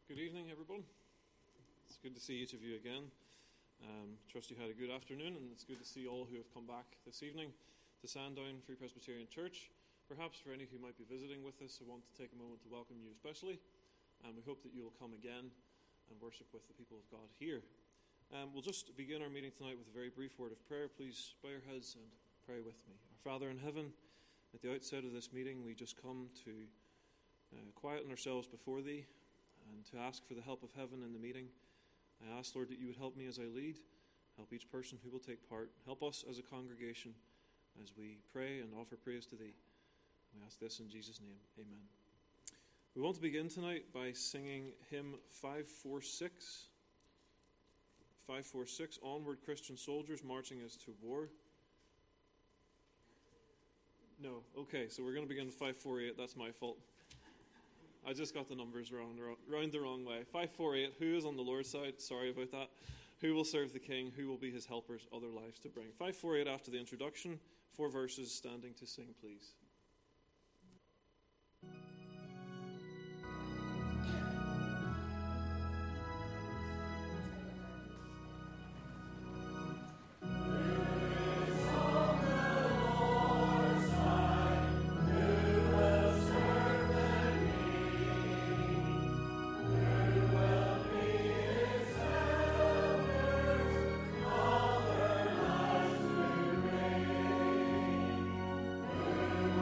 Good evening, everyone. It's good to see each of you again. Trust you had a good afternoon, and it's good to see all who have come back this evening to Sandown Free Presbyterian Church. Perhaps for any who might be visiting with us, I want to take a moment to welcome you especially, and we hope that you will come again and worship with the people of God here. We'll just begin our meeting tonight with a very brief word of prayer. Please bow your heads and pray with me. Our Father in heaven, at the outset of this meeting, we just come to quieten ourselves before Thee and to ask for the help of heaven in the meeting. I ask, Lord, that you would help me as I lead, help each person who will take part, help us as a congregation as we pray and offer praise to Thee. We ask this in Jesus' name. Amen. We want to begin tonight by singing hymn 546. 546, Onward Christian Soldiers, Marching Us to War. No, okay, so we're going to begin with 548. That's my fault. I just got the numbers round the wrong way. 548, who is on the Lord's side? Sorry about that. Who will serve the King? Who will be his helpers? Other lives to bring. 548 after the introduction. 4 verses, standing to sing, please. Who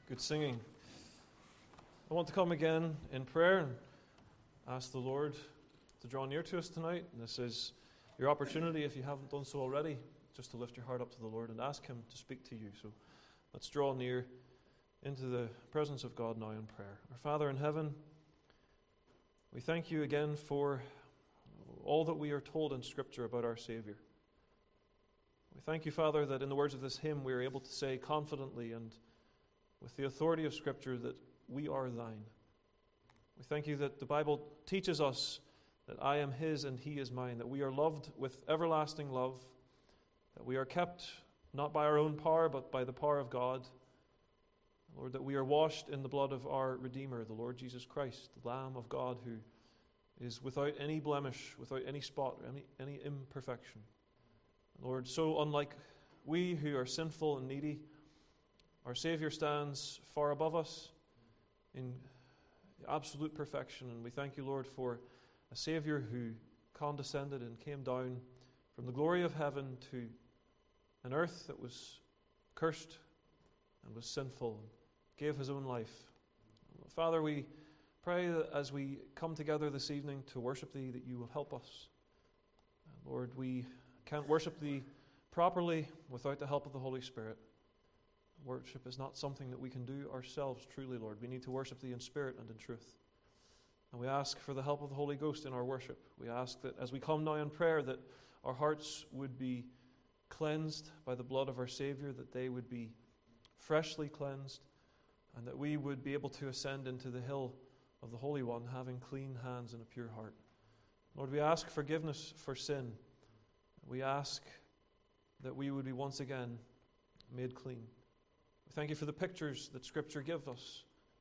Good singing. I want to come again in prayer and ask the Lord to draw near to us tonight. And this is your opportunity, if you haven't done so already, just to lift your heart up to the Lord and ask Him to speak to you. So let's draw near into the presence of God now in prayer. Our Father in heaven, we thank you again for all that we are told in Scripture about our Savior. We thank you, Father, that in the words of this hymn we are able to say confidently and with the authority of Scripture that we are thine. We thank you that the Bible teaches us that I am His and He is mine, that we are loved with everlasting love, that we are kept not by our own power but by the power of God. Lord, that we are washed in the blood of our Redeemer, the Lord Jesus Christ, the Lamb of God who is without any blemish, without any spot, any imperfection. Lord, so unlike we who are sinful and needy, our Savior stands far above us in absolute perfection. And we thank you, Lord, for a Savior who condescended and came down from the glory of heaven to an earth that was cursed and was sinful, and gave His own life. Father, we pray that as we come together this evening to worship Thee, that you will help us. Lord, we can't worship Thee properly without the help of the Holy Spirit. Worship is not something that we can do ourselves truly, Lord. We need to worship Thee in spirit and in truth. And we ask for the help of the Holy Ghost in our worship. We ask that as we come now in prayer, that our hearts would be cleansed by the blood of our Savior, that they would be freshly cleansed, and that we would be able to ascend into the hill of the Holy One, having clean hands and a pure heart. Lord, we ask forgiveness for sin. We ask that we would be once again made clean. We thank you for the pictures that Scripture gives us,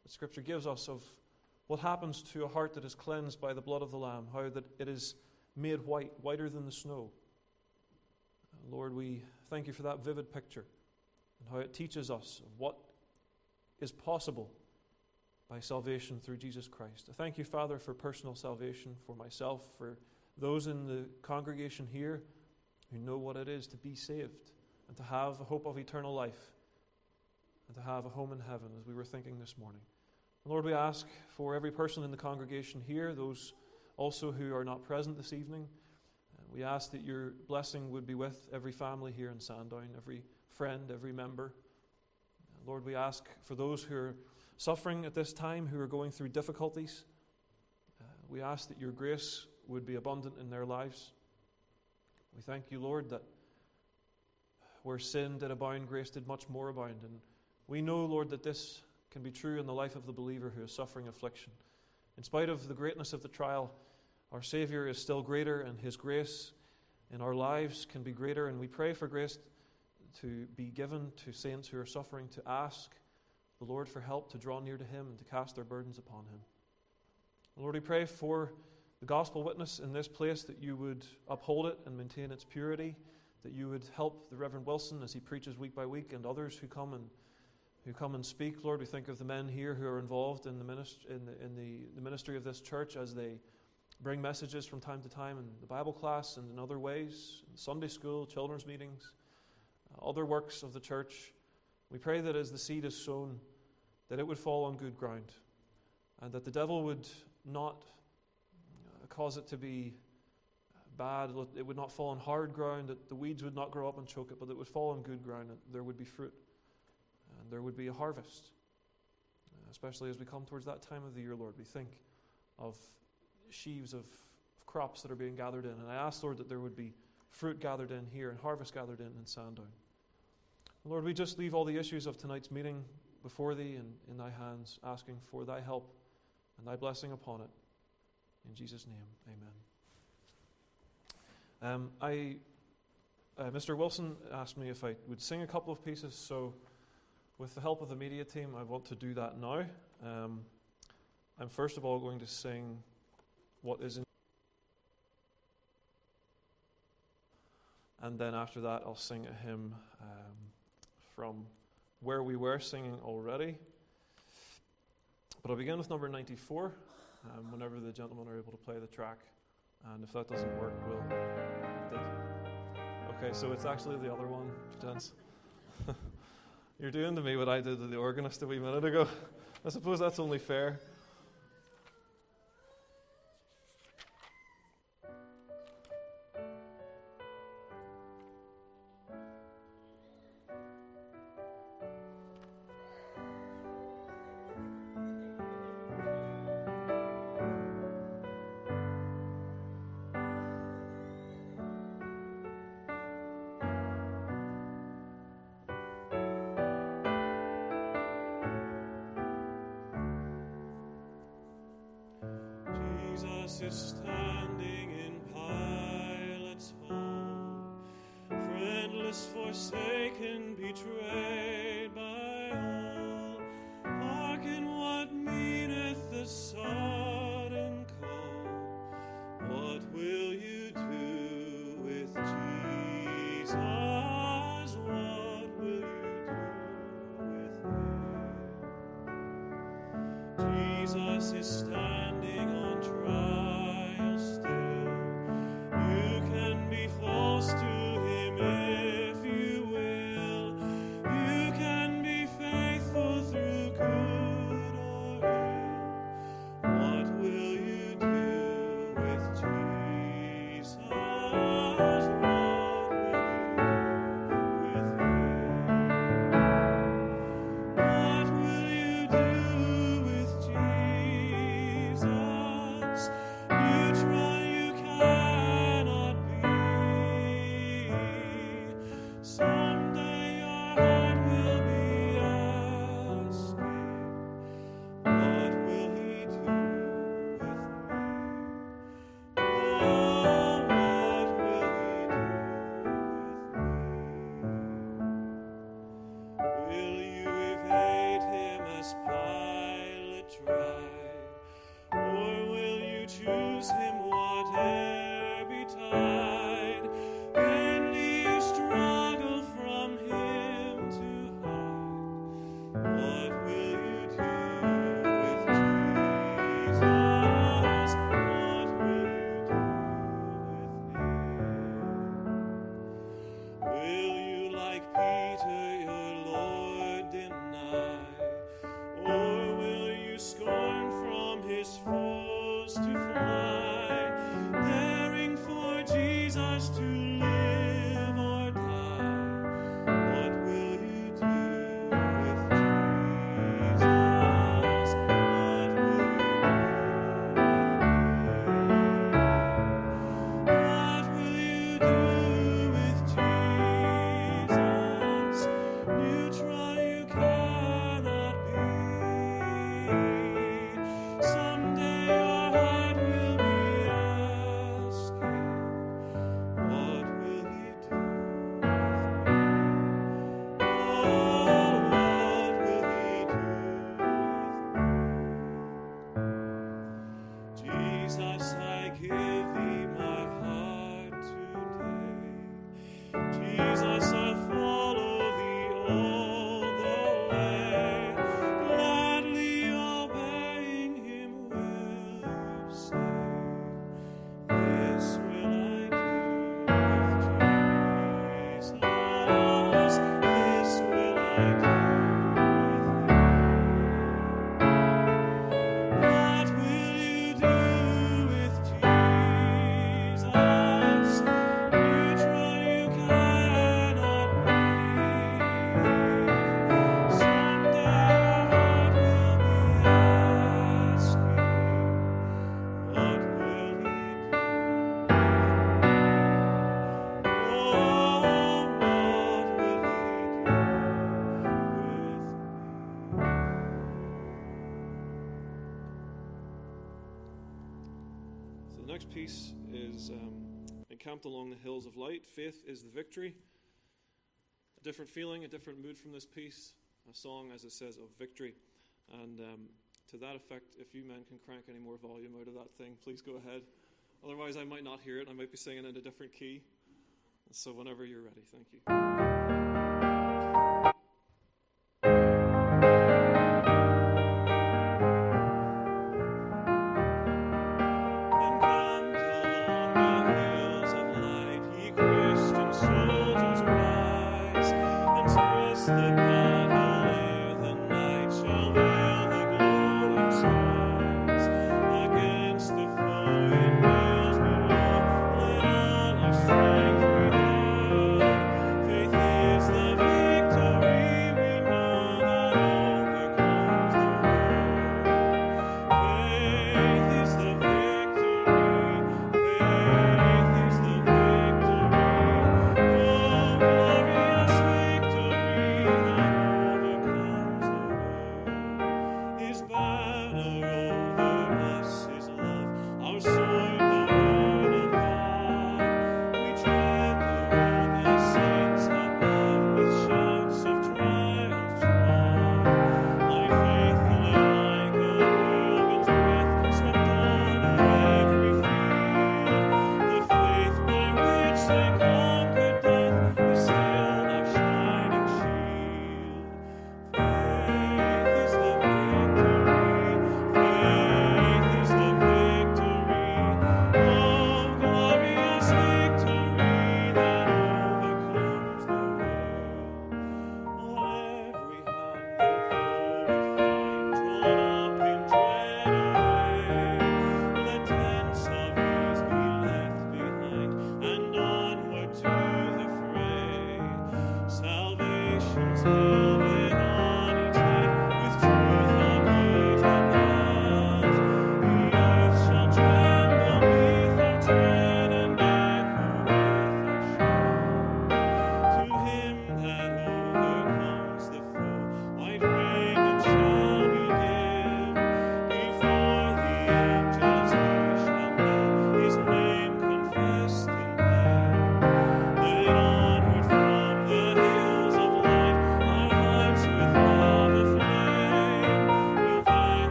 of what happens to a heart that is cleansed by the blood of the Lamb, how that it is made white, whiter than the snow. Lord, we thank you for that vivid picture and how it teaches us what is possible by salvation through Jesus Christ. I thank you, Father, for personal salvation for myself, for those in the congregation here who know what it is to be saved and to have a hope of eternal life and to have a home in heaven, as we were thinking this morning. Lord, we ask for every person in the congregation here, those also who are not present this evening. We ask that your blessing would be with every family here in Sandown, every friend, every member. Lord, we ask for those who are suffering at this time, who are going through difficulties. We ask that your grace would be abundant in their lives. We thank you, Lord, that where sin did abound, grace did much more abound. And we know, Lord, that this can be true in the life of the believer who is suffering affliction. In spite of the greatness of the trial, our Savior is still greater, and His grace in our lives can be greater. And we pray for grace to be given to saints who are suffering, to ask the Lord for help, to draw near to Him and to cast their burdens upon Him. Lord, we pray for the gospel witness in this place, that you would uphold it and maintain its purity, that you would help the Reverend Wilson as he preaches week by week, and others who come and speak. Lord, we think of the men here who are involved in the ministry of this church as they bring messages from time to time in the Bible class and in other ways, in Sunday school, children's meetings, other works of the church. We pray that as the seed is sown, that it would fall on good ground, and that the devil would not cause it to be bad. It would not fall on hard ground, that the weeds would not grow up and choke it, but it would fall on good ground, and there would be fruit, and there would be a harvest. Especially as we come towards that time of the year, Lord, we think of sheaves of crops that are being gathered in. And I ask, Lord, that there would be fruit gathered in here and harvest gathered in Sandown. Lord, we just leave all the issues of tonight's meeting before Thee and in Thy hands, asking for Thy help and Thy blessing upon it. In Jesus' name, amen. Mr. Wilson asked me if I would sing a couple of pieces, so with the help of the media team, I want to do that now. I'm first of all going to sing what is in, and then after that I'll sing a hymn from where we were singing already. But I'll begin with number 94, whenever the gentlemen are able to play the track, and if that doesn't work, we'll... Okay, so it's actually the other one, gents. You're doing to me what I did to the organist a wee minute ago. I suppose that's only fair. Jesus is standing in Pilate's home, friendless, forsaken, betrayed by all. Hearken what meaneth the sudden call. What will you do with Jesus? What will you do with him? Jesus is standing on trial still. You can be false to him if you will. You can be faithful through good or ill. What will you do with Jesus? What will you do with him? What will you do with Jesus? Neutral you cannot be. Someday your heart will be asking, what will he do with me? Oh, what will he do with me? Will you evade him as Pilate tried? Or will you choose him whate'er betide? Vainly you struggle from him to hide. What will you do with Jesus? What will you do with him? Will you, like Peter, your Lord deny? Or will you scorn from his foes to fly, daring for Jesus to live or die? What will you do with Jesus? What will you do with him? What will you do with Jesus? Neutral you cannot be. Someday your heart will be asking, what will he do with me? Oh, what will he do with me? Jesus, I give thee my heart today. Jesus, I'll follow thee all the way. Gladly obeying him, will you say? This will I do with Jesus. This will I do with him. What will you do with Jesus? Neutral you cannot be. Someday your heart will be asking, what will he do? Oh, what will he do with me? So the next piece is Encamped Along the Hills of Light. Faith is the victory. A different feeling, a different mood from this piece. A song, as it says, of victory. And to that effect, if you men can crank any more volume out of that thing, please go ahead. Otherwise, I might not hear it. I might be singing in a different key. So whenever you're ready, thank you. Encamped along the hills of light, ye Christian soldiers rise, and express the God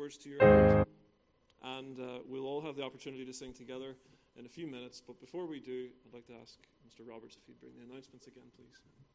words to your heart. And we'll all have the opportunity to sing together in a few minutes. But before we do, I'd like to ask Mr. Roberts if he'd bring the announcements again, please.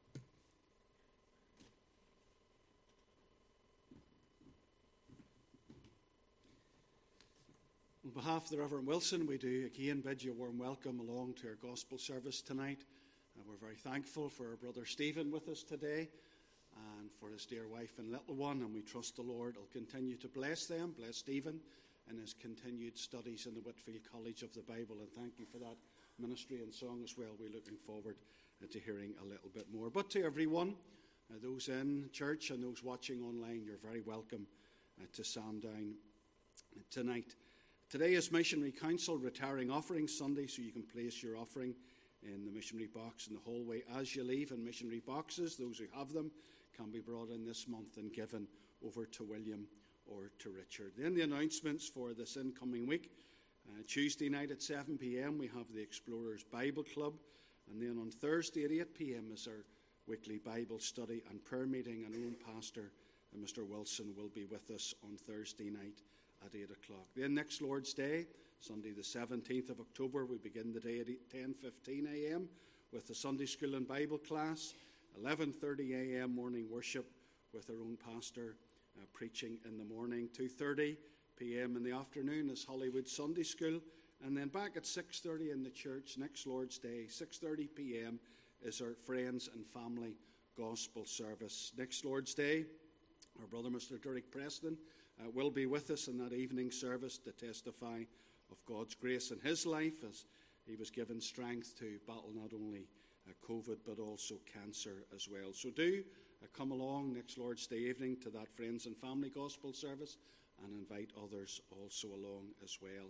On behalf of the Reverend Wilson, we do again bid you a warm welcome along to our gospel service tonight. We're very thankful for our brother Stephen with us today and for his dear wife and little one, and we trust the Lord will continue to bless them, bless Stephen in his continued studies in the Whitfield College of the Bible, and thank you for that ministry and song as well. We're looking forward to hearing a little bit more. But to everyone, those in church and those watching online, you're very welcome to Sandown tonight. Today is Missionary Council Retiring Offering Sunday, so you can place your offering in the missionary box in the hallway as you leave. And missionary boxes, those who have them, can be brought in this month and given over to William or to Richard. Then the announcements for this incoming week. Tuesday night at 7 p.m. we have the Explorers Bible Club. And then on Thursday at 8 p.m. is our weekly Bible study and prayer meeting. And our own pastor, Mr. Wilson, will be with us on Thursday night at 8 o'clock. Then next Lord's Day, Sunday the 17th of October, we begin the day at 10:15 a.m. with the Sunday School and Bible class, 11:30 a.m. morning worship with our own pastor preaching in the morning, 2:30 p.m. in the afternoon is Hollywood Sunday School, and then back at 6:30 in the church next Lord's Day, 6:30 p.m. is our Friends and Family Gospel service. Next Lord's Day, our brother Mr. Derek Preston will be with us in that evening service to testify of God's grace in his life as he was given strength to battle not only COVID but also cancer as well. So do come along next Lord's Day evening to that Friends and Family Gospel service and invite others also along as well.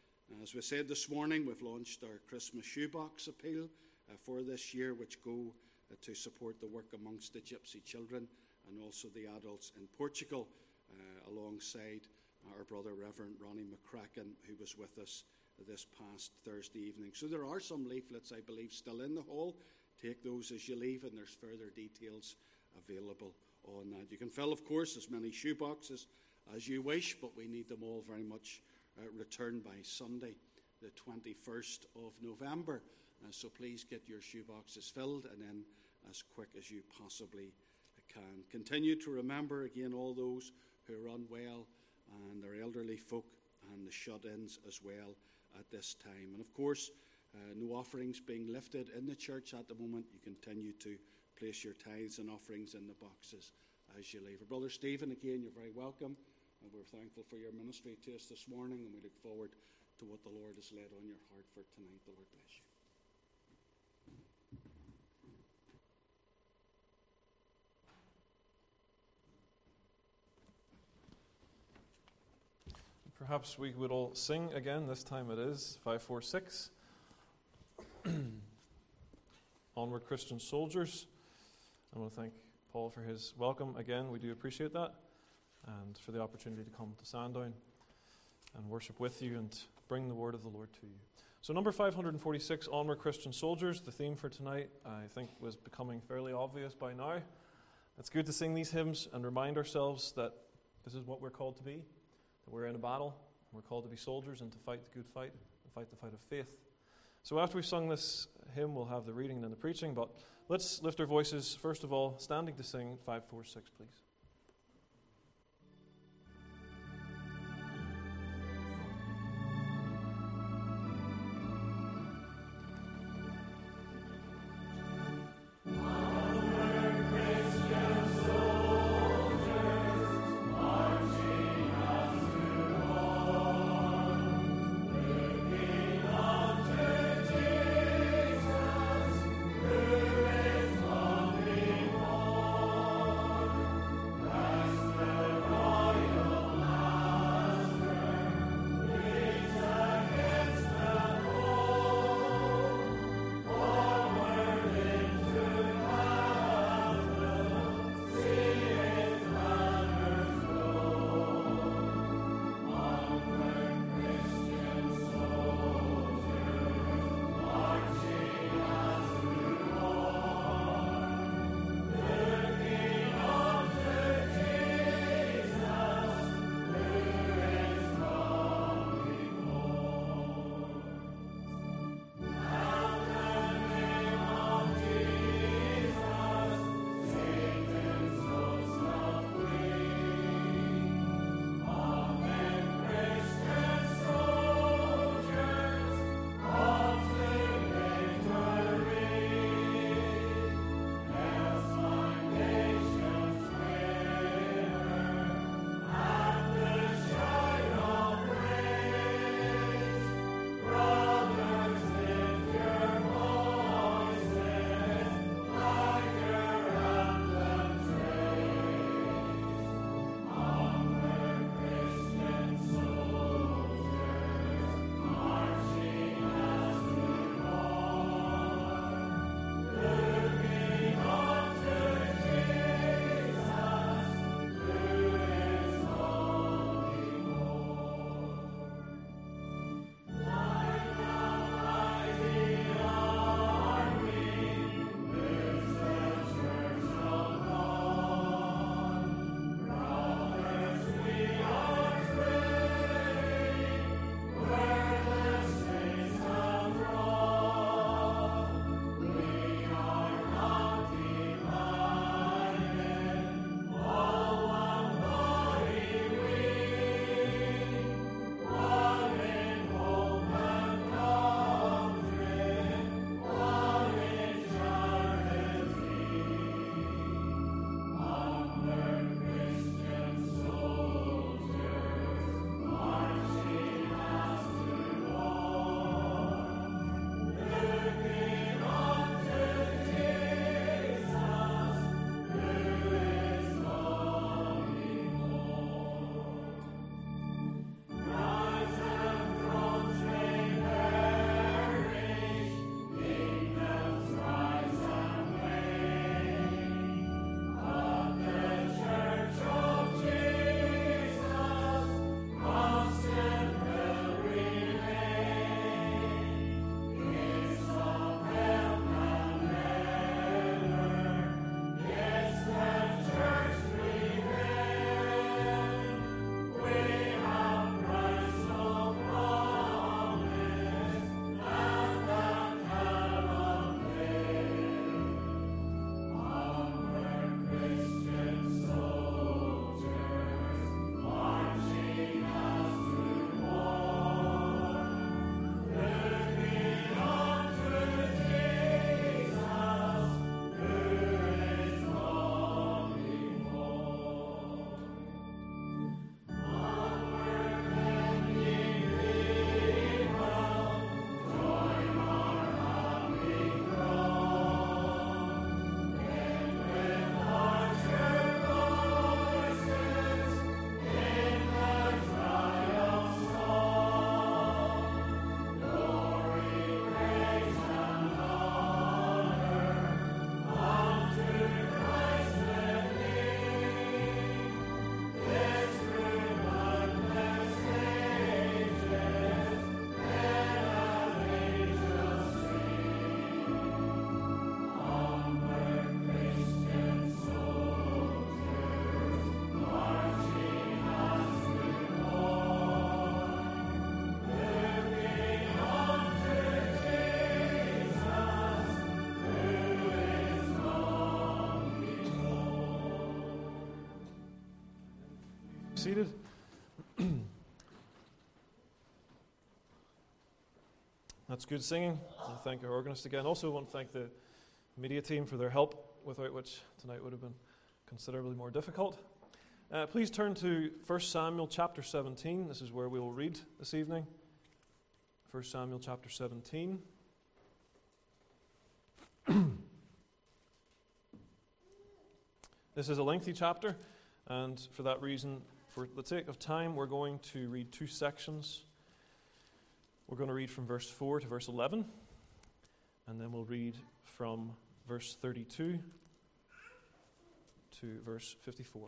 As we said this morning, we've launched our Christmas shoebox appeal for this year, which go to support the work amongst the gypsy children and also the adults in Portugal, alongside our brother Reverend Ronnie McCracken, who was with us this past Thursday evening. So there are some leaflets, I believe, still in the hall. Take those as you leave, and there's further details available on that. You can fill, of course, as many shoeboxes as you wish, but we need them all very much returned by Sunday, the 21st of November. So please get your shoeboxes filled and in as quick as you possibly can. Continue to remember, again, all those who are unwell and our elderly folk and the shut-ins as well at this time. And of course, no offerings being lifted in the church at the moment. You continue to place your tithes and offerings in the boxes as you leave. Brother Stephen, again, you're very welcome. And we're thankful for your ministry to us this morning, and we look forward to what the Lord has laid on your heart for tonight. The Lord bless you. Perhaps we would all sing again. This time it is 546. Onward, Christian soldiers. I want to thank Paul for his welcome again. We do appreciate that, and for the opportunity to come to Sandown and worship with you and bring the word of the Lord to you. So number 546, Onward, Christian soldiers. The theme for tonight, I think, was becoming fairly obvious by now. It's good to sing these hymns and remind ourselves that this is what we're called to be. That we're in a battle, and we're called to be soldiers and to fight the good fight, and fight the fight of faith. So after we've sung this hymn, we'll have the reading and the preaching, but let's lift our voices, first of all, standing to sing 546, please. seated. That's good singing. I thank our organist again. Also want to thank the media team for their help, without which tonight would have been considerably more difficult. Please turn to 1 Samuel chapter 17. This is where we will read this evening. 1 Samuel chapter 17. This is a lengthy chapter, and for that reason, for the sake of time, we're going to read two sections. We're going to read from verse 4 to verse 11, and then we'll read from verse 32 to verse 54.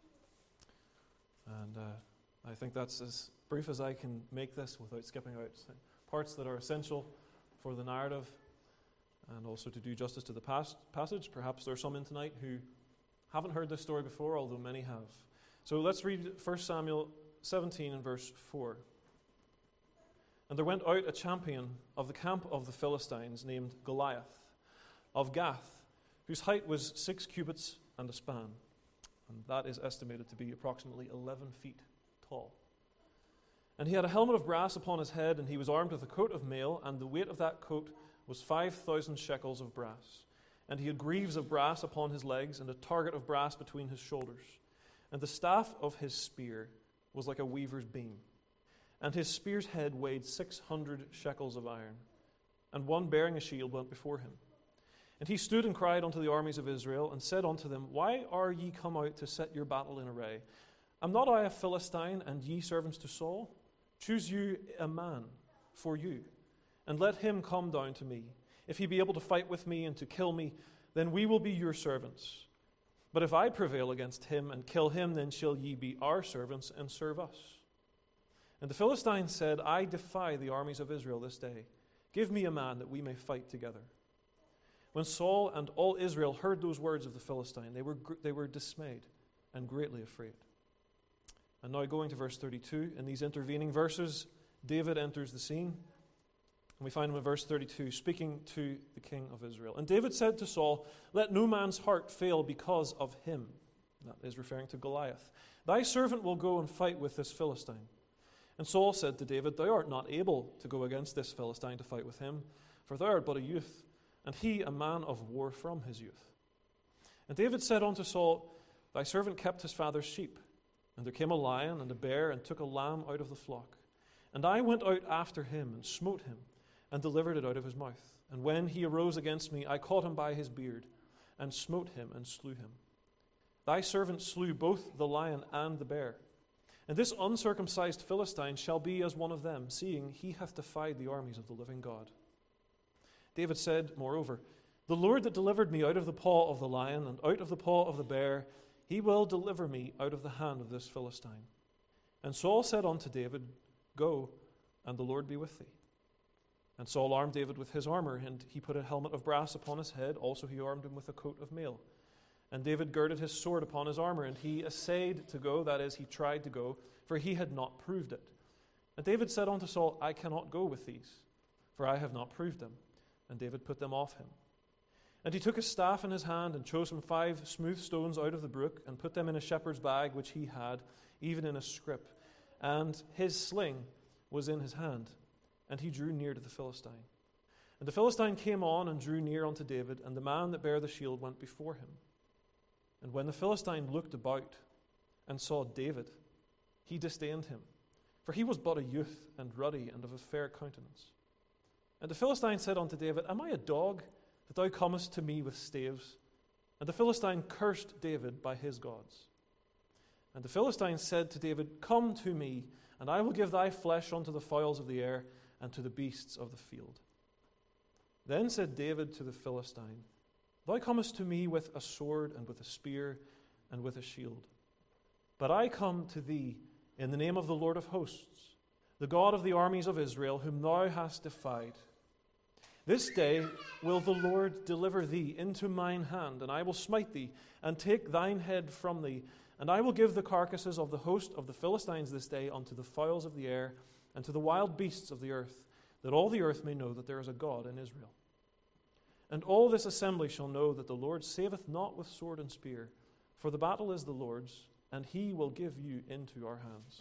And I think that's as brief as I can make this without skipping out parts that are essential for the narrative, and also to do justice to the passage. Perhaps there are some in tonight who haven't heard this story before, although many have. So let's read 1 Samuel 17 and verse 4. And there went out a champion of the camp of the Philistines named Goliath, of Gath, whose height was 6 cubits and a span, and that is estimated to be approximately 11 feet tall. And he had a helmet of brass upon his head, and he was armed with a coat of mail, and the weight of that coat was 5,000 shekels of brass. And he had greaves of brass upon his legs, and a target of brass between his shoulders. And the staff of his spear was like a weaver's beam. And his spear's head weighed 600 shekels of iron. And one bearing a shield went before him. And he stood and cried unto the armies of Israel, and said unto them, Why are ye come out to set your battle in array? Am not I a Philistine, and ye servants to Saul? Choose you a man for you, and let him come down to me. If he be able to fight with me and to kill me, then we will be your servants. But if I prevail against him and kill him, then shall ye be our servants and serve us. And the Philistines said, I defy the armies of Israel this day. Give me a man that we may fight together. When Saul and all Israel heard those words of the Philistine, they were dismayed and greatly afraid. And now going to verse 32, in these intervening verses, David enters the scene. And we find him in verse 32, speaking to the king of Israel. And David said to Saul, Let no man's heart fail because of him. That is referring to Goliath. Thy servant will go and fight with this Philistine. And Saul said to David, Thou art not able to go against this Philistine to fight with him, for thou art but a youth, and he a man of war from his youth. And David said unto Saul, Thy servant kept his father's sheep. And there came a lion and a bear, and took a lamb out of the flock. And I went out after him, and smote him, and delivered it out of his mouth. And when he arose against me, I caught him by his beard, and smote him, and slew him. Thy servant slew both the lion and the bear. And this uncircumcised Philistine shall be as one of them, seeing he hath defied the armies of the living God. David said, moreover, The Lord that delivered me out of the paw of the lion, and out of the paw of the bear, he will deliver me out of the hand of this Philistine. And Saul said unto David, Go, and the Lord be with thee. And Saul armed David with his armor, and he put a helmet of brass upon his head. Also he armed him with a coat of mail. And David girded his sword upon his armor, and he essayed to go, that is, he tried to go, for he had not proved it. And David said unto Saul, I cannot go with these, for I have not proved them. And David put them off him. And he took his staff in his hand, and chose him 5 smooth stones out of the brook, and put them in a shepherd's bag which he had, even in a scrip. And his sling was in his hand. And he drew near to the Philistine. And the Philistine came on and drew near unto David, and the man that bare the shield went before him. And when the Philistine looked about and saw David, he disdained him, for he was but a youth and ruddy and of a fair countenance. And the Philistine said unto David, Am I a dog that thou comest to me with staves? And the Philistine cursed David by his gods. And the Philistine said to David, Come to me, and I will give thy flesh unto the fowls of the air, and to the beasts of the field. Then said David to the Philistine, Thou comest to me with a sword, and with a spear, and with a shield. But I come to thee in the name of the Lord of hosts, the God of the armies of Israel, whom thou hast defied. This day will the Lord deliver thee into mine hand, and I will smite thee, and take thine head from thee, and I will give the carcasses of the host of the Philistines this day unto the fowls of the air, and to the wild beasts of the earth, that all the earth may know that there is a God in Israel. And all this assembly shall know that the Lord saveth not with sword and spear, for the battle is the Lord's, and he will give you into our hands."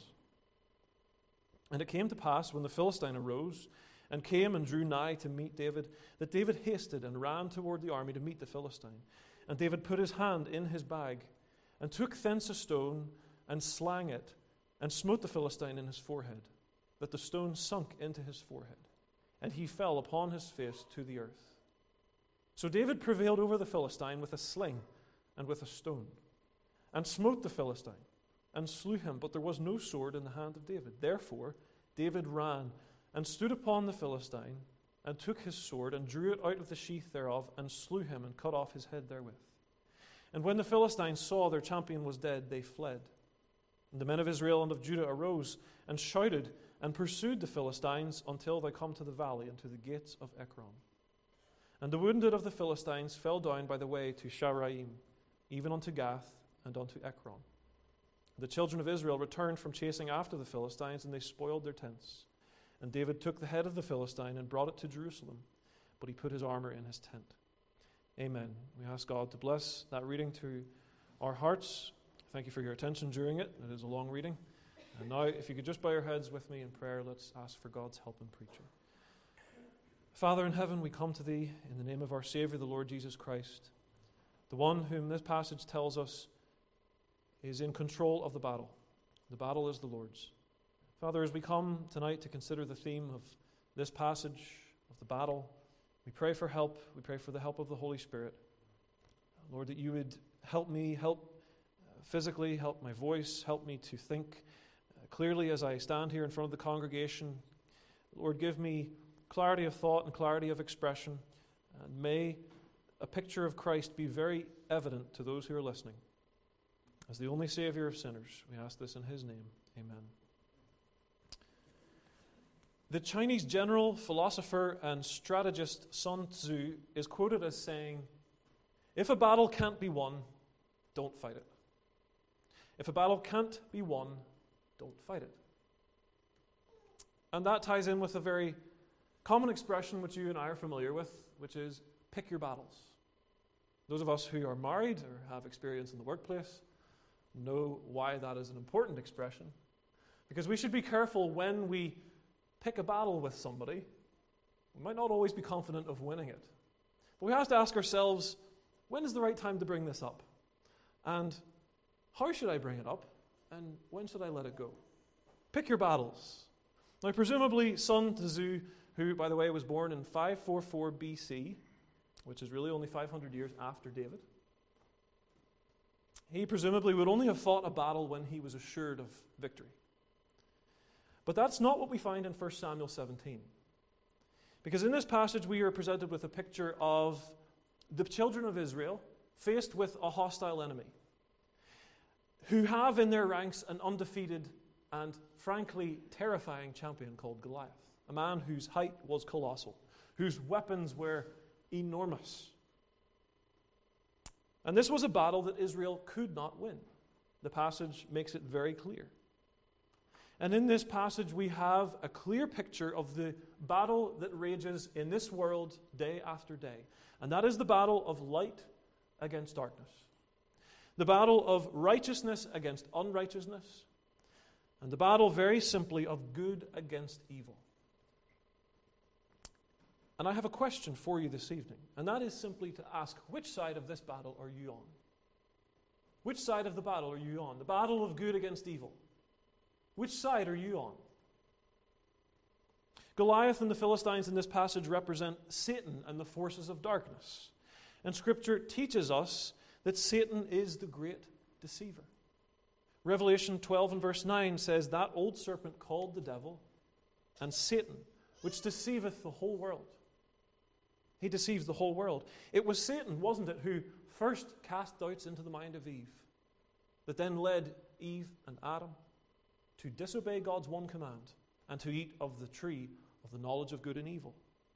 And it came to pass, when the Philistine arose and came and drew nigh to meet David, that David hasted and ran toward the army to meet the Philistine. And David put his hand in his bag, and took thence a stone, and slang it, and smote the Philistine in his forehead, that the stone sunk into his forehead, and he fell upon his face to the earth. So David prevailed over the Philistine with a sling and with a stone, and smote the Philistine, and slew him, but there was no sword in the hand of David. Therefore David ran, and stood upon the Philistine, and took his sword, and drew it out of the sheath thereof, and slew him, and cut off his head therewith. And when the Philistines saw their champion was dead, they fled. And the men of Israel and of Judah arose, and shouted, and pursued the Philistines, until they come to the valley, and to the gates of Ekron. And the wounded of the Philistines fell down by the way to Sharaim, even unto Gath, and unto Ekron. The children of Israel returned from chasing after the Philistines, and they spoiled their tents. And David took the head of the Philistine and brought it to Jerusalem, but he put his armor in his tent. Amen. We ask God to bless that reading to our hearts. Thank you for your attention during it. It is a long reading. And now, if you could just bow your heads with me in prayer, let's ask for God's help in preaching. Father in heaven, we come to Thee in the name of our Savior, the Lord Jesus Christ, the one whom this passage tells us is in control of the battle. The battle is the Lord's. Father, as we come tonight to consider the theme of this passage, of the battle, we pray for help. We pray for the help of the Holy Spirit. Lord, that You would help me, help physically, help my voice, help me to think clearly as I stand here in front of the congregation. Lord, give me clarity of thought and clarity of expression, and may a picture of Christ be very evident to those who are listening. As the only Savior of sinners, we ask this in His name. Amen. The Chinese general, philosopher, and strategist Sun Tzu is quoted as saying, "If a battle can't be won, don't fight it. If a battle can't be won, don't fight it." And that ties in with a very common expression which you and I are familiar with, which is pick your battles. Those of us who are married or have experience in the workplace know why that is an important expression. Because we should be careful when we pick a battle with somebody. We might not always be confident of winning it. But we have to ask ourselves, when is the right time to bring this up? And how should I bring it up? And when should I let it go? Pick your battles. Now, presumably, Sun Tzu, who, by the way, was born in 544 BC, which is really only 500 years after David, he presumably would only have fought a battle when he was assured of victory. But that's not what we find in 1 Samuel 17. Because in this passage we are presented with a picture of the children of Israel faced with a hostile enemy, who have in their ranks an undefeated and frankly terrifying champion called Goliath, a man whose height was colossal, whose weapons were enormous. And this was a battle that Israel could not win. The passage makes it very clear. And in this passage we have a clear picture of the battle that rages in this world day after day. And that is the battle of light against darkness. The battle of righteousness against unrighteousness. And the battle, very simply, of good against evil. And I have a question for you this evening, and that is simply to ask, which side of this battle are you on? Which side of the battle are you on? The battle of good against evil. Which side are you on? Goliath and the Philistines in this passage represent Satan and the forces of darkness. And Scripture teaches us that Satan is the great deceiver. Revelation 12 and verse 9 says, "That old serpent called the devil and Satan, which deceiveth the whole world." He deceives the whole world. It was Satan, wasn't it, who first cast doubts into the mind of Eve, that then led Eve and Adam to disobey God's one command and to eat of the tree of the knowledge of good and evil.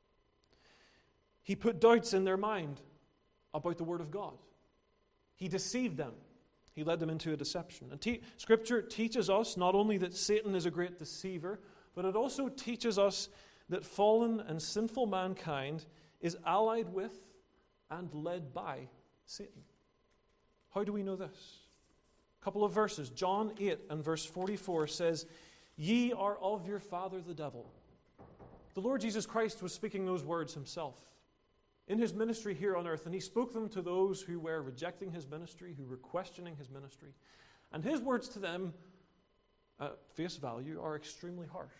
He put doubts in their mind about the Word of God. He deceived them. He led them into a deception. And Scripture teaches us not only that Satan is a great deceiver, but it also teaches us that fallen and sinful mankind is allied with and led by Satan. How do we know this? A couple of verses. John 8 and verse 44 says, "Ye are of your father the devil." The Lord Jesus Christ was speaking those words himself in his ministry here on earth, and he spoke them to those who were rejecting his ministry, who were questioning his ministry. And his words to them, at face value, are extremely harsh.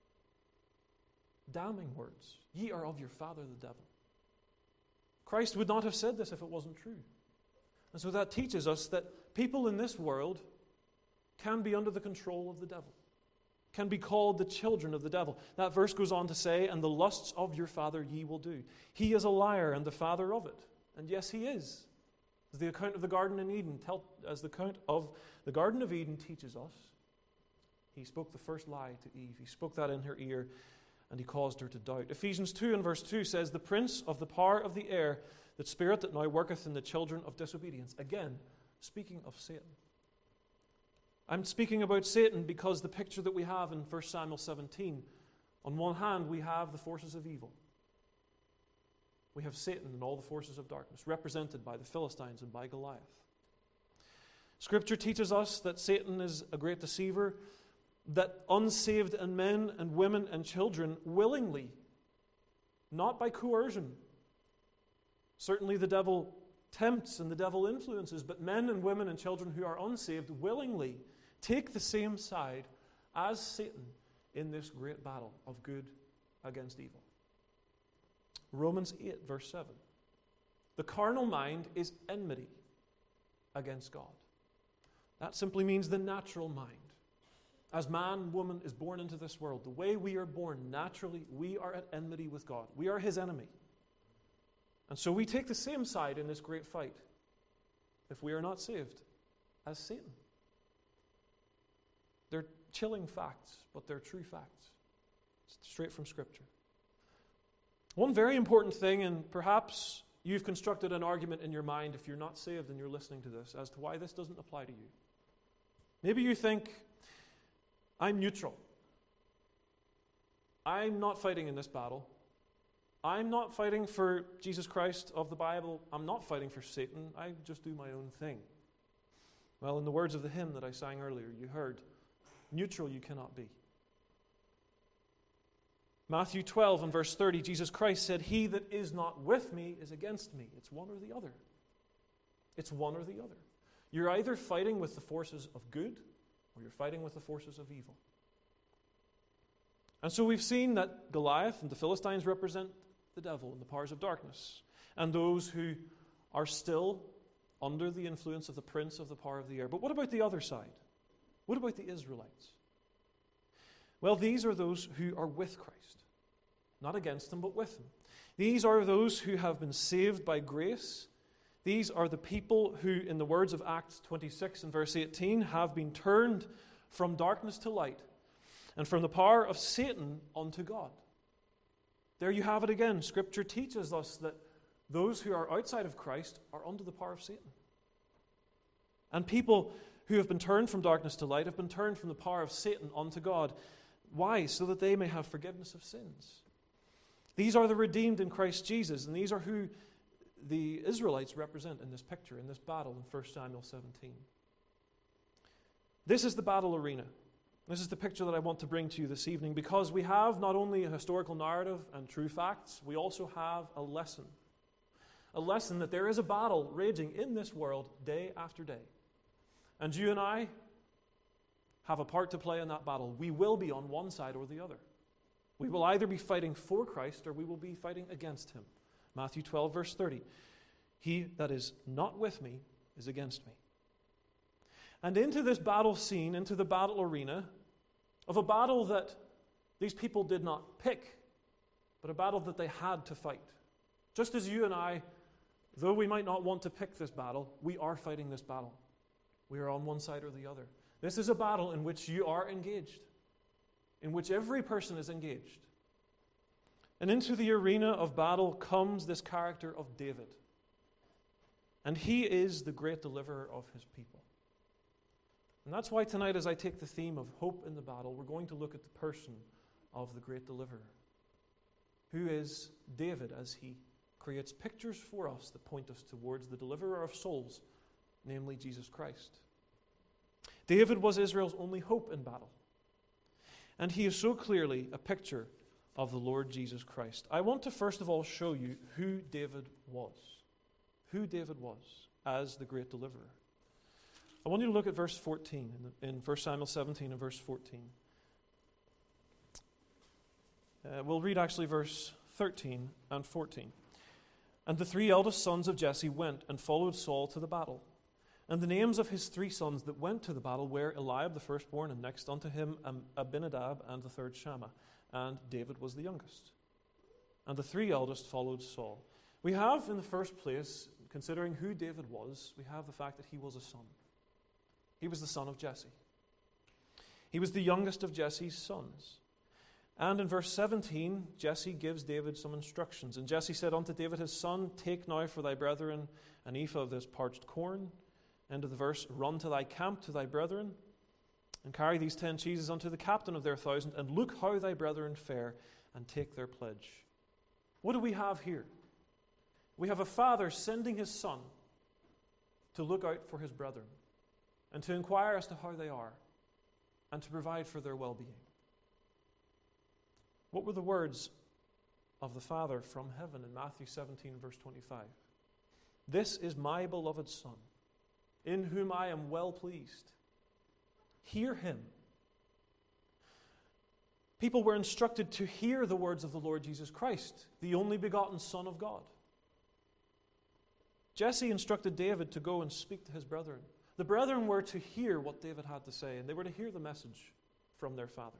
Damning words. Ye are of your father the devil. Christ would not have said this if it wasn't true. And so that teaches us that people in this world can be under the control of the devil, can be called the children of the devil. That verse goes on to say, "And the lusts of your father ye will do." He is a liar and the father of it. And yes, he is. As the account of the Garden of Eden teaches us, he spoke the first lie to Eve. He spoke that in her ear, and he caused her to doubt. Ephesians 2 and verse 2 says, "The prince of the power of the air, the spirit that now worketh in the children of disobedience." Again, speaking of Satan. I'm speaking about Satan because the picture that we have in 1 Samuel 17, on one hand, we have the forces of evil. We have Satan and all the forces of darkness, represented by the Philistines and by Goliath. Scripture teaches us that Satan is a great deceiver, that unsaved men and women and children willingly, not by coercion. Certainly the devil tempts and the devil influences, but men and women and children who are unsaved willingly take the same side as Satan in this great battle of good against evil. Romans 8, verse 7. "The carnal mind is enmity against God." That simply means the natural mind. As man, woman is born into this world, the way we are born naturally, we are at enmity with God. We are his enemy. And so we take the same side in this great fight, if we are not saved, as Satan. They're chilling facts, but they're true facts. It's straight from Scripture. One very important thing, and perhaps you've constructed an argument in your mind if you're not saved and you're listening to this, as to why this doesn't apply to you. Maybe you think, I'm neutral. I'm not fighting in this battle. I'm not fighting for Jesus Christ of the Bible. I'm not fighting for Satan. I just do my own thing. Well, in the words of the hymn that I sang earlier, you heard, neutral you cannot be. Matthew 12 and verse 30, Jesus Christ said, "He that is not with me is against me." It's one or the other. It's one or the other. You're either fighting with the forces of good, or you're fighting with the forces of evil. And so we've seen that Goliath and the Philistines represent the devil and the powers of darkness, and those who are still under the influence of the prince of the power of the air. But what about the other side? What about the Israelites? Well, these are those who are with Christ. Not against him, but with him. These are those who have been saved by grace. These are the people who, in the words of Acts 26 and verse 18, have been turned from darkness to light and from the power of Satan unto God. There you have it again. Scripture teaches us that those who are outside of Christ are under the power of Satan. And people who have been turned from darkness to light have been turned from the power of Satan unto God. Why? So that they may have forgiveness of sins. These are the redeemed in Christ Jesus, and these are who the Israelites represent in this picture, in this battle in 1 Samuel 17. This is the battle arena. This is the picture that I want to bring to you this evening, because we have not only a historical narrative and true facts, we also have a lesson. A lesson that there is a battle raging in this world day after day. And you and I have a part to play in that battle. We will be on one side or the other. We will either be fighting for Christ or we will be fighting against him. Matthew 12, verse 30. "He that is not with me is against me." And into this battle scene, into the battle arena, of a battle that these people did not pick, but a battle that they had to fight. Just as you and I, though we might not want to pick this battle, we are fighting this battle. We are on one side or the other. This is a battle in which you are engaged, in which every person is engaged. And into the arena of battle comes this character of David. And he is the great deliverer of his people. And that's why tonight, as I take the theme of hope in the battle, we're going to look at the person of the great deliverer, who is David, as he creates pictures for us that point us towards the deliverer of souls, namely Jesus Christ. David was Israel's only hope in battle. And he is so clearly a picture of the Lord Jesus Christ. I want to first of all show you who David was. Who David was as the great deliverer. I want you to look at verse 14 in 1 Samuel 17 and verse 14. We'll read actually verse 13 and 14. And the 3 eldest sons of Jesse went and followed Saul to the battle. And the names of his 3 sons that went to the battle were Eliab the firstborn, and next unto him Abinadab, and the third Shammah. And David was the youngest. And the 3 eldest followed Saul. We have, in the first place, considering who David was, we have the fact that he was a son. He was the son of Jesse. He was the youngest of Jesse's sons. And in verse 17, Jesse gives David some instructions. And Jesse said unto David his son, Take now for thy brethren an ephah of this parched corn. End of the verse, Run to thy camp to thy brethren, and carry these 10 cheeses unto the captain of their 1,000, and look how thy brethren fare, and take their pledge. What do we have here? We have a father sending his son to look out for his brethren, and to inquire as to how they are, and to provide for their well-being. What were the words of the Father from heaven in Matthew 17, verse 25? This is my beloved Son, in whom I am well pleased. Hear him. People were instructed to hear the words of the Lord Jesus Christ, the only begotten Son of God. Jesse instructed David to go and speak to his brethren. The brethren were to hear what David had to say, and they were to hear the message from their father.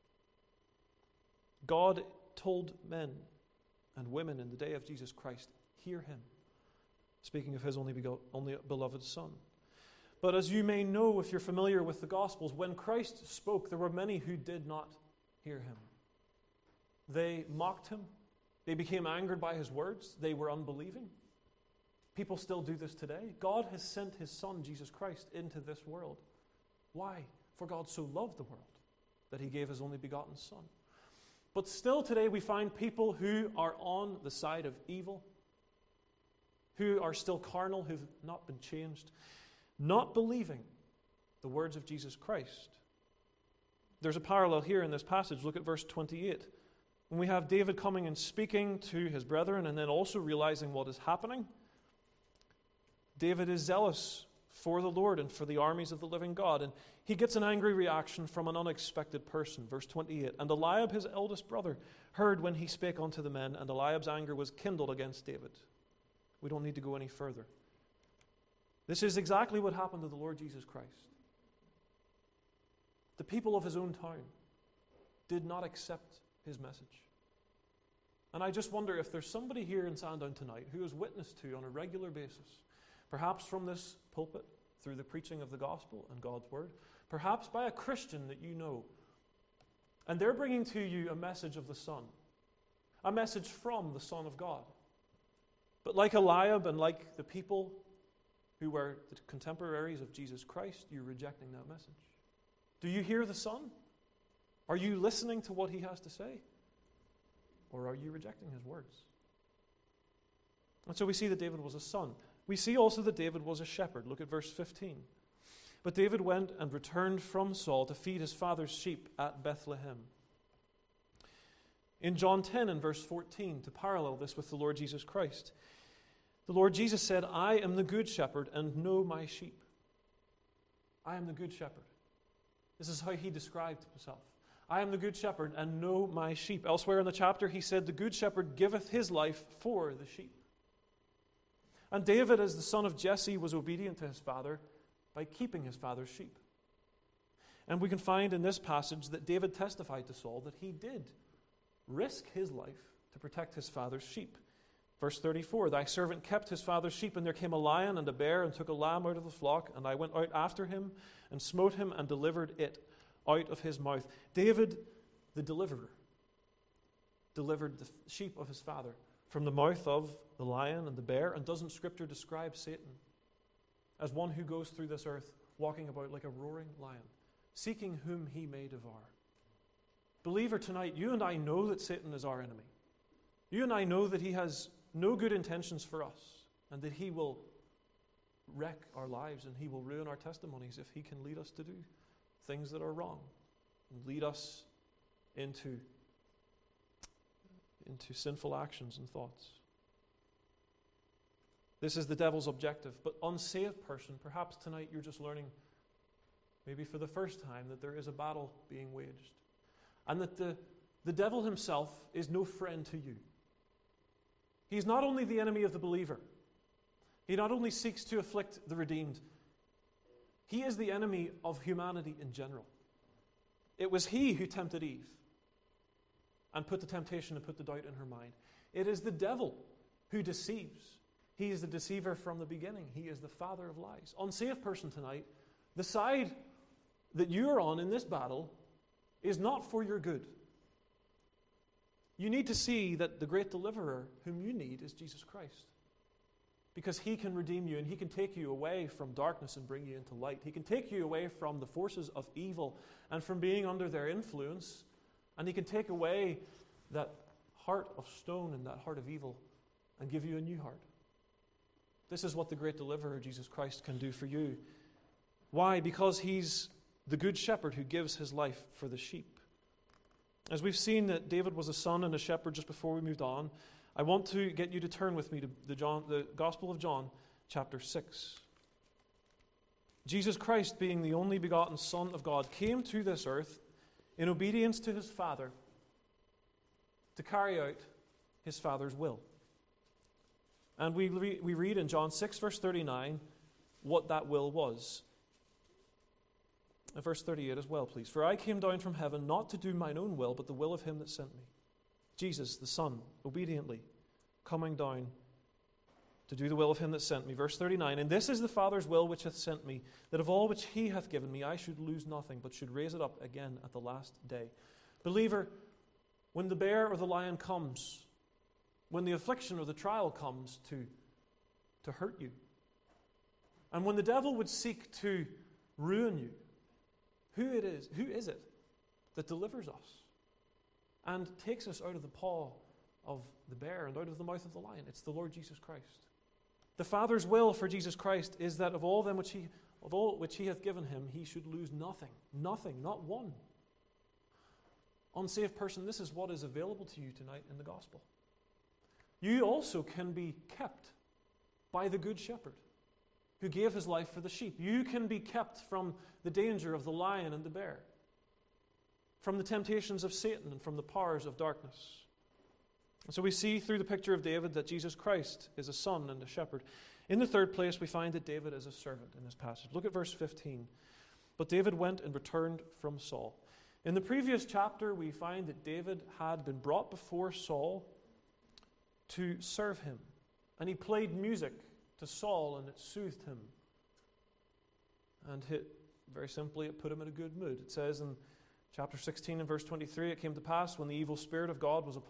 God told men and women in the day of Jesus Christ, hear him, speaking of his only beloved Son. But as you may know, if you're familiar with the Gospels, when Christ spoke, there were many who did not hear him. They mocked him. They became angered by his words. They were unbelieving. People still do this today. God has sent his Son, Jesus Christ, into this world. Why? For God so loved the world that he gave his only begotten Son. But still today we find people who are on the side of evil, who are still carnal, who've not been changed, not believing the words of Jesus Christ. There's a parallel here in this passage. Look at verse 28. When we have David coming and speaking to his brethren and then also realizing what is happening, David is zealous for the Lord and for the armies of the living God. And he gets an angry reaction from an unexpected person. Verse 28. And Eliab, his eldest brother, heard when he spake unto the men, and Eliab's anger was kindled against David. We don't need to go any further. This is exactly what happened to the Lord Jesus Christ. The people of his own town did not accept his message. And I just wonder if there's somebody here in Sandown tonight who is witnessed to on a regular basis, perhaps from this pulpit, through the preaching of the gospel and God's word, perhaps by a Christian that you know, and they're bringing to you a message of the Son, a message from the Son of God. But like Eliab and like the people who were the contemporaries of Jesus Christ, you're rejecting that message. Do you hear the Son? Are you listening to what he has to say? Or are you rejecting his words? And so we see that David was a son. We see also that David was a shepherd. Look at verse 15. But David went and returned from Saul to feed his father's sheep at Bethlehem. In John 10 and verse 14, to parallel this with the Lord Jesus Christ, the Lord Jesus said, I am the good shepherd and know my sheep. I am the good shepherd. This is how he described himself. I am the good shepherd and know my sheep. Elsewhere in the chapter he said, the good shepherd giveth his life for the sheep. And David, as the son of Jesse, was obedient to his father by keeping his father's sheep. And we can find in this passage that David testified to Saul that he did risk his life to protect his father's sheep. Verse 34, thy servant kept his father's sheep, and there came a lion and a bear and took a lamb out of the flock, and I went out after him and smote him and delivered it out of his mouth. David, the deliverer, delivered the sheep of his father from the mouth of the lion and the bear. And doesn't Scripture describe Satan as one who goes through this earth walking about like a roaring lion, seeking whom he may devour? Believer, tonight, you and I know that Satan is our enemy. You and I know that he has no good intentions for us, and that he will wreck our lives and he will ruin our testimonies if he can lead us to do things that are wrong and lead us into sinful actions and thoughts. This is the devil's objective. But unsaved person, perhaps tonight you're just learning, maybe for the first time, that there is a battle being waged. And that the devil himself is no friend to you. He's not only the enemy of the believer. He not only seeks to afflict the redeemed. He is the enemy of humanity in general. It was he who tempted Eve and put the temptation and put the doubt in her mind. It is the devil who deceives. He is the deceiver from the beginning. He is the father of lies. Unsaved person tonight, the side that you are on in this battle is not for your good. You need to see that the great deliverer whom you need is Jesus Christ. Because he can redeem you and he can take you away from darkness and bring you into light. He can take you away from the forces of evil and from being under their influence. And he can take away that heart of stone and that heart of evil and give you a new heart. This is what the great deliverer, Jesus Christ, can do for you. Why? Because he's the good shepherd who gives his life for the sheep. As we've seen that David was a son and a shepherd just before we moved on, I want to get you to turn with me to the Gospel of John, chapter 6. Jesus Christ, being the only begotten Son of God, came to this earth in obedience to his Father to carry out his Father's will. And we read in John 6, verse 39, what that will was. Verse 38 as well, please. For I came down from heaven not to do mine own will, but the will of him that sent me. Jesus, the Son, obediently coming down to do the will of him that sent me. Verse 39, and this is the Father's will which hath sent me, that of all which he hath given me I should lose nothing, but should raise it up again at the last day. Believer, when the bear or the lion comes, when the affliction or the trial comes to hurt you, and when the devil would seek to ruin you, who is it that delivers us and takes us out of the paw of the bear and out of the mouth of the lion? It's the Lord Jesus Christ. The Father's will for Jesus Christ is that of all which he hath given him, he should lose nothing. Nothing, not one. Unsaved person, this is what is available to you tonight in the gospel. You also can be kept by the Good Shepherd who gave his life for the sheep. You can be kept from the danger of the lion and the bear, from the temptations of Satan and from the powers of darkness. And so we see through the picture of David that Jesus Christ is a son and a shepherd. In the third place, we find that David is a servant in this passage. Look at verse 15. But David went and returned from Saul. In the previous chapter, we find that David had been brought before Saul to serve him. And he played music to Saul, and it soothed him. And very simply, it put him in a good mood. It says in chapter 16 and verse 23, it came to pass when the evil spirit from God was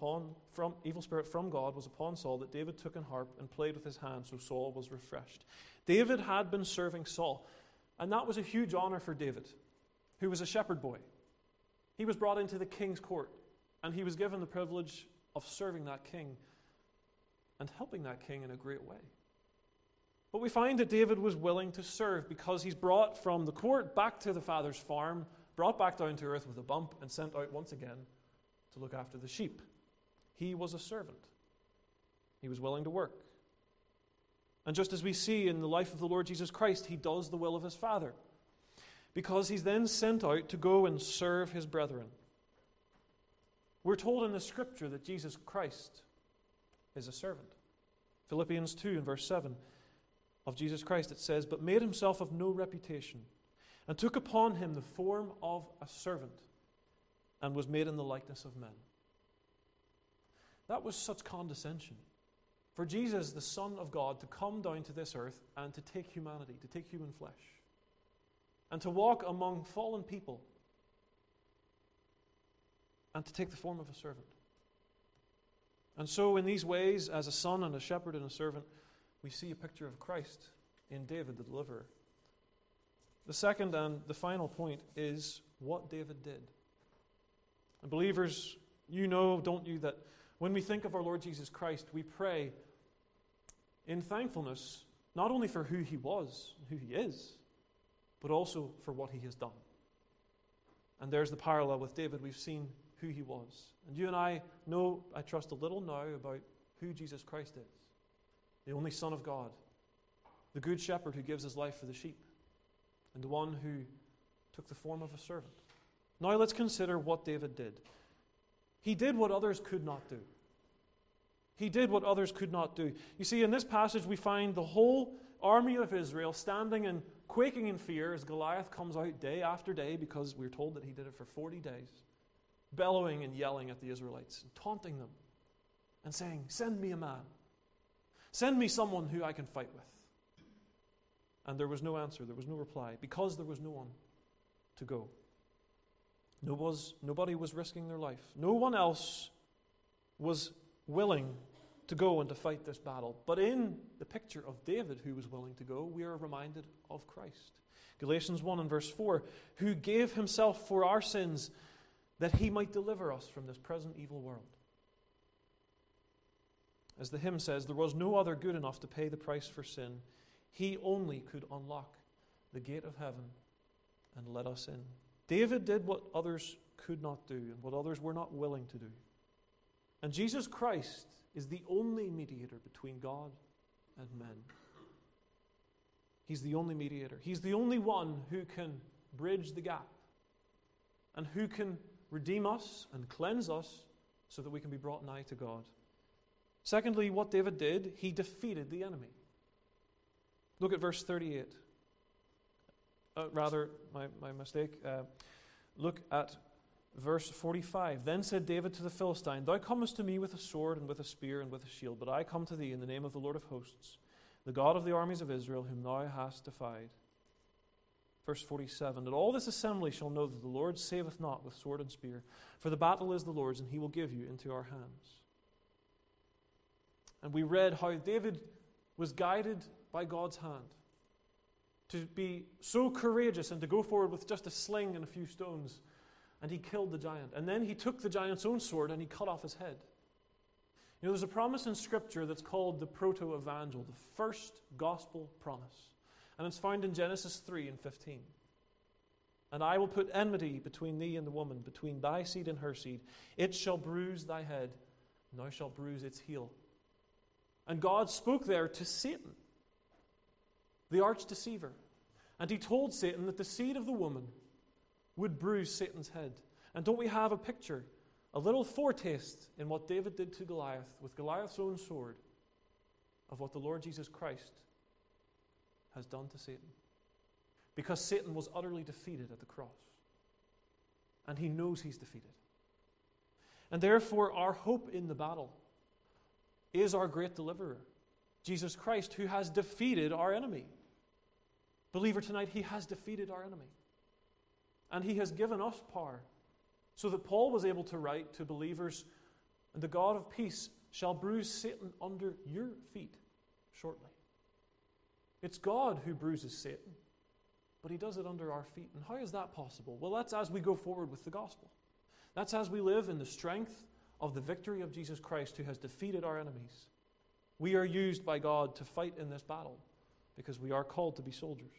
upon Saul, that David took an harp and played with his hand, so Saul was refreshed. David had been serving Saul, and that was a huge honor for David, who was a shepherd boy. He was brought into the king's court, and he was given the privilege of serving that king and helping that king in a great way. But we find that David was willing to serve because he's brought from the court back to the father's farm, brought back down to earth with a bump, and sent out once again to look after the sheep. He was a servant. He was willing to work. And just as we see in the life of the Lord Jesus Christ, he does the will of his Father, because he's then sent out to go and serve his brethren. We're told in the Scripture that Jesus Christ is a servant. Philippians 2 and verse 7 of Jesus Christ, it says, but made himself of no reputation, and took upon him the form of a servant, and was made in the likeness of men. That was such condescension. For Jesus, the Son of God, to come down to this earth and to take humanity, to take human flesh, and to walk among fallen people, and to take the form of a servant. And so in these ways, as a son and a shepherd and a servant, we see a picture of Christ in David, the deliverer. The second and the final point is what David did. And believers, you know, don't you, that when we think of our Lord Jesus Christ, we pray in thankfulness not only for who he was, who he is, but also for what he has done. And there's the parallel with David. We've seen who he was. And you and I know, I trust, a little now about who Jesus Christ is. The only Son of God, the good shepherd who gives his life for the sheep, and the one who took the form of a servant. Now let's consider what David did. He did what others could not do. He did what others could not do. You see, in this passage we find the whole army of Israel standing and quaking in fear as Goliath comes out day after day, because we're told that he did it for 40 days, bellowing and yelling at the Israelites, and taunting them, and saying, "Send me a man. Send me someone who I can fight with." And there was no answer, there was no reply, because there was no one to go. Nobody was risking their life. No one else was willing to go and to fight this battle. But in the picture of David, who was willing to go, we are reminded of Christ. Galatians 1 and verse 4, who gave himself for our sins that he might deliver us from this present evil world. As the hymn says, there was no other good enough to pay the price for sin. He only could unlock the gate of heaven and let us in. David did what others could not do and what others were not willing to do. And Jesus Christ is the only mediator between God and men. He's the only mediator. He's the only one who can bridge the gap and who can redeem us and cleanse us so that we can be brought nigh to God. Secondly, what David did, he defeated the enemy. Look at verse 38. My mistake. Look at verse 45. Then said David to the Philistine, "Thou comest to me with a sword and with a spear and with a shield, but I come to thee in the name of the Lord of hosts, the God of the armies of Israel, whom thou hast defied." Verse 47, "And all this assembly shall know that the Lord saveth not with sword and spear, for the battle is the Lord's, and he will give you into our hands." And we read how David was guided by God's hand to be so courageous and to go forward with just a sling and a few stones. And he killed the giant. And then he took the giant's own sword and he cut off his head. You know, there's a promise in Scripture that's called the proto-evangel, the first gospel promise. And it's found in Genesis 3 and 15. "And I will put enmity between thee and the woman, between thy seed and her seed. It shall bruise thy head, and thou shalt bruise its heel." And God spoke there to Satan, the arch-deceiver. And he told Satan that the seed of the woman would bruise Satan's head. And don't we have a picture, a little foretaste in what David did to Goliath with Goliath's own sword of what the Lord Jesus Christ has done to Satan? Because Satan was utterly defeated at the cross. And he knows he's defeated. And therefore our hope in the battle is our great deliverer, Jesus Christ, who has defeated our enemy. Believer, tonight, he has defeated our enemy. And he has given us power, so that Paul was able to write to believers, "And the God of peace shall bruise Satan under your feet shortly." It's God who bruises Satan, but he does it under our feet. And how is that possible? Well, that's as we go forward with the gospel. That's as we live in the strength of the victory of Jesus Christ, who has defeated our enemies. We are used by God to fight in this battle because we are called to be soldiers.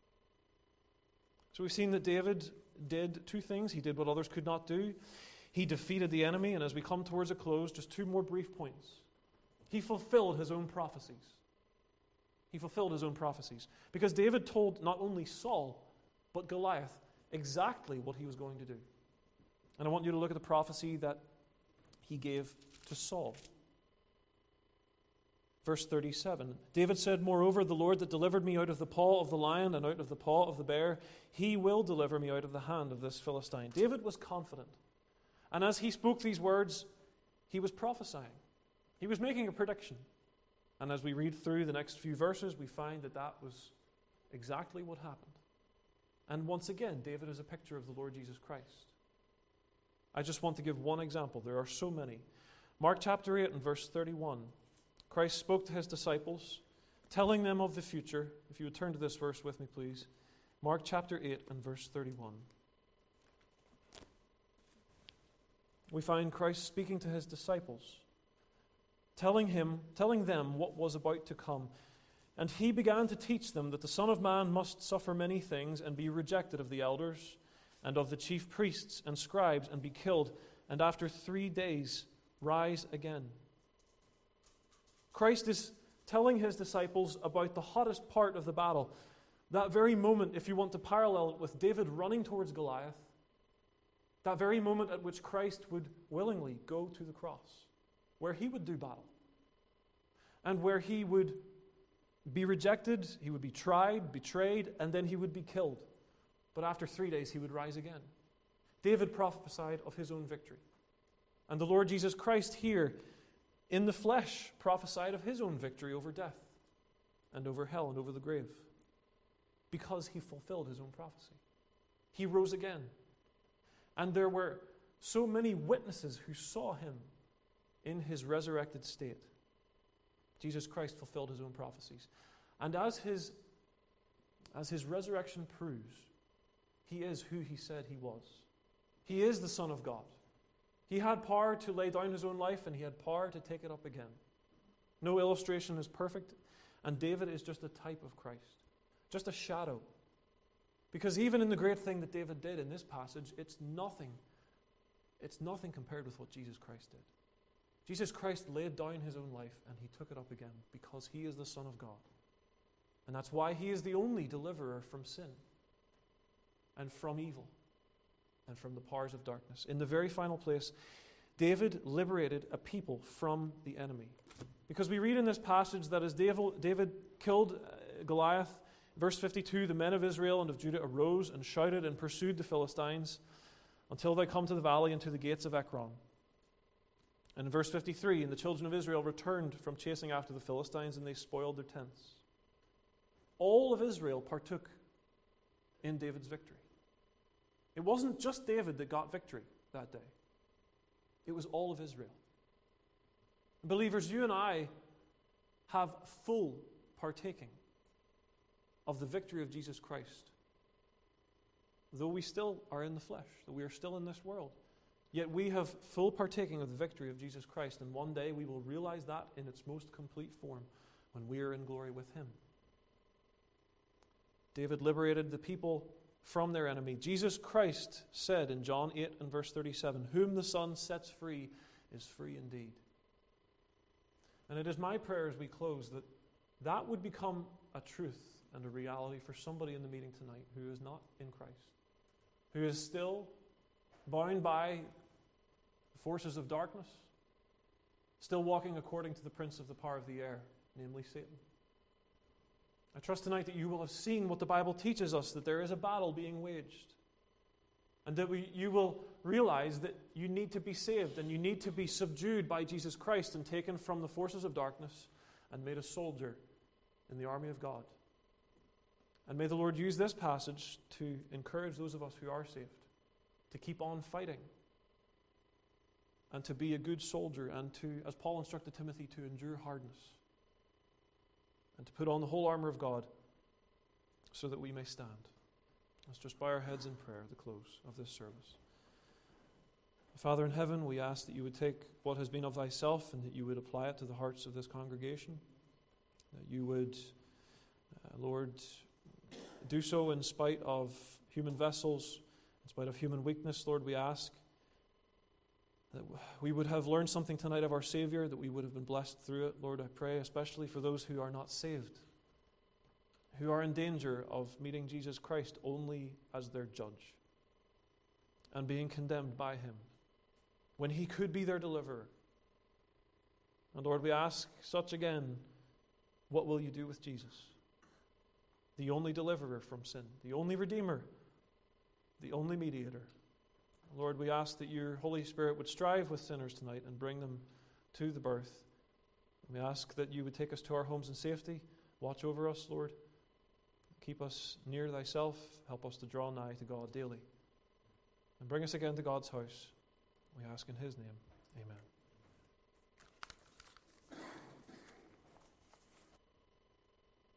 So we've seen that David did two things. He did what others could not do. He defeated the enemy, and as we come towards a close, just two more brief points. He fulfilled his own prophecies. He fulfilled his own prophecies. Because David told not only Saul, but Goliath exactly what he was going to do. And I want you to look at the prophecy that he gave to Saul. Verse 37, David said, "Moreover, the Lord that delivered me out of the paw of the lion and out of the paw of the bear, he will deliver me out of the hand of this Philistine." David was confident. And as he spoke these words, he was prophesying. He was making a prediction. And as we read through the next few verses, we find that that was exactly what happened. And once again, David is a picture of the Lord Jesus Christ. I just want to give one example. There are so many. Mark chapter 8 and verse 31. Christ spoke to his disciples, telling them of the future. If you would turn to this verse with me, please. Mark chapter 8 and verse 31. We find Christ speaking to his disciples, telling them what was about to come. And he began to teach them that the Son of Man must suffer many things and be rejected of the elders and of the chief priests and scribes and be killed, and after 3 days rise again. Christ is telling his disciples about the hottest part of the battle. That very moment, if you want to parallel it with David running towards Goliath, that very moment at which Christ would willingly go to the cross, where he would do battle, and where he would be rejected, he would be tried, betrayed, and then he would be killed. But after 3 days, he would rise again. David prophesied of his own victory. And the Lord Jesus Christ here, in the flesh, prophesied of his own victory over death and over hell and over the grave, because he fulfilled his own prophecy. He rose again. And there were so many witnesses who saw him in his resurrected state. Jesus Christ fulfilled his own prophecies. And as his resurrection proves, he is who he said he was. He is the Son of God. He had power to lay down his own life, and he had power to take it up again. No illustration is perfect, and David is just a type of Christ, just a shadow. Because even in the great thing that David did in this passage, it's nothing compared with what Jesus Christ did. Jesus Christ laid down his own life and he took it up again because he is the Son of God. And that's why he is the only deliverer from sin and from evil and from the powers of darkness. In the very final place, David liberated a people from the enemy. Because we read in this passage that as David killed Goliath, verse 52, the men of Israel and of Judah arose and shouted and pursued the Philistines until they come to the valley and to the gates of Ekron. And in verse 53, and the children of Israel returned from chasing after the Philistines, and they spoiled their tents. All of Israel partook in David's victory. It wasn't just David that got victory that day. It was all of Israel. Believers, you and I have full partaking of the victory of Jesus Christ. Though we still are in the flesh, though we are still in this world, yet we have full partaking of the victory of Jesus Christ, and one day we will realize that in its most complete form when we are in glory with him. David liberated the people from their enemy. Jesus Christ said in John 8 and verse 37, "Whom the Son sets free is free indeed." And it is my prayer as we close that that would become a truth and a reality for somebody in the meeting tonight who is not in Christ, who is still bound by the forces of darkness, still walking according to the prince of the power of the air, namely Satan. I trust tonight that you will have seen what the Bible teaches us, that there is a battle being waged, and that you will realize that you need to be saved and you need to be subdued by Jesus Christ and taken from the forces of darkness and made a soldier in the army of God. And may the Lord use this passage to encourage those of us who are saved to keep on fighting and to be a good soldier and to, as Paul instructed Timothy, to endure hardness and to put on the whole armor of God so that we may stand. Let's just bow our heads in prayer at the close of this service. Father in heaven, we ask that you would take what has been of thyself and that you would apply it to the hearts of this congregation, that you would, Lord, do so in spite of human vessels, in spite of human weakness. Lord, we ask that we would have learned something tonight of our Savior, that we would have been blessed through it. Lord, I pray especially for those who are not saved, who are in danger of meeting Jesus Christ only as their judge and being condemned by him when he could be their deliverer. And Lord, we ask such again, what will you do with Jesus? The only deliverer from sin, the only redeemer, the only mediator. Lord, we ask that your Holy Spirit would strive with sinners tonight and bring them to the birth. We ask that you would take us to our homes in safety. Watch over us, Lord. Keep us near thyself. Help us to draw nigh to God daily. And bring us again to God's house. We ask in his name. Amen.